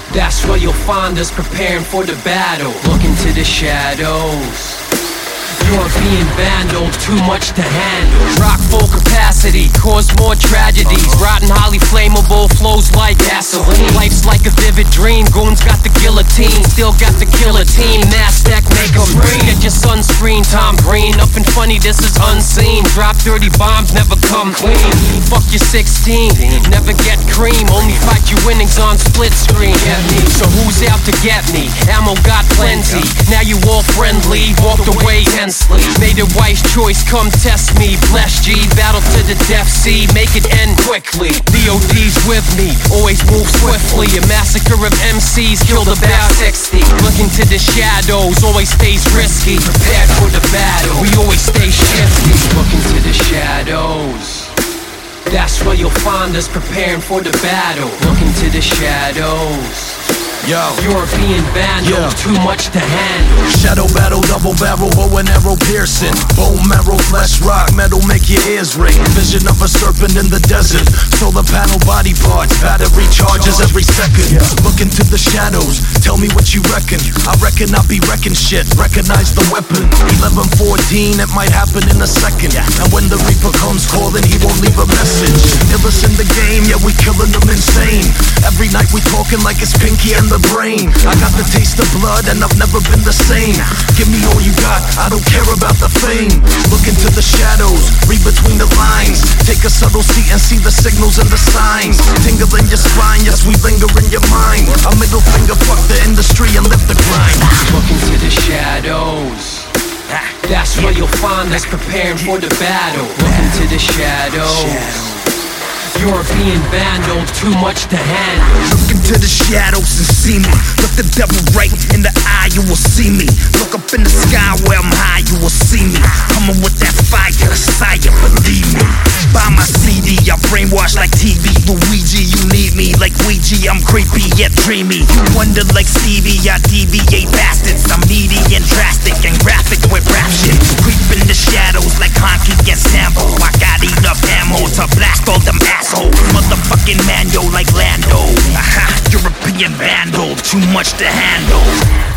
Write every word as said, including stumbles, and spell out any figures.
That's where you'll find us preparing for the battle. Look into the shadows. European vandal, too much to handle. Rock full capacity, cause more tragedies. Rotten, highly flammable, flows like gasoline. Life's like a vivid dream, goons got the guillotine. Still got the killer team, Nasdaq make them ring. Get your sunscreen, Tom Green. Nothing funny, this is unseen. Drop dirty bombs, never come clean. Fuck your sixteen, never get cream. Only fight your winnings on split screen. Get me, so who's out to get me? Ammo got plenty, now you all friendly. Walked away tensely, made a wise choice, come test me. Bless G, battle to the death, see, make it end quickly. D O D's with me, always move swiftly. A massacre of M Cs, killed about sixty. Look into the shadows, always stays risky. Prepared for the battle, we always stay shifty. Look into the shadows. That's where you'll find us preparing for the battle. Look into the shadows. Yo, European vandal, yeah. Too much to handle. Shadow battle, double barrel, bow and arrow piercing. Bone marrow, flesh rock, metal make your ears ring. Vision of a serpent in the desert. Solar panel body parts, battery charges every second. Look into the shadows, tell me what you reckon. I reckon I'll be wrecking shit, recognize the weapon. eleven fourteen, it might happen in a second. And when the Reaper comes calling, he won't leave a message. Illest in the game, yeah, we killing them insane. Every night we talking like it's Pinky and the Brain. I got the taste of blood and I've never been the same. Give me all you got, I don't care about the fame. Look into the shadows, read between the lines. Take a subtle seat and see the signals and the signs. Tingle in your spine, yes, we linger in your mind. A middle finger, fuck the industry and live the grind. Look into the shadows. That's where you'll find us preparing for the battle. Look into the shadows. European vandal, too much to handle. Look into the shadows and see me. Look the devil right in the eye, you will see me. Look up in the sky where I'm high, you will see me. Coming with that fire, Messiah, believe me. Buy my C D, I'm brainwashed like T V. Luigi, you need me like Ouija, I'm creepy yet dreamy. You wonder like Stevie, I deviate bastards. I'm needy and drastic and graphic with rap shit. Creep in the shadows like Honky and Sambo. I got enough ammo to blast all them assholes. Motherfucking Mando like Lando. Aha, European vandal, too much to handle.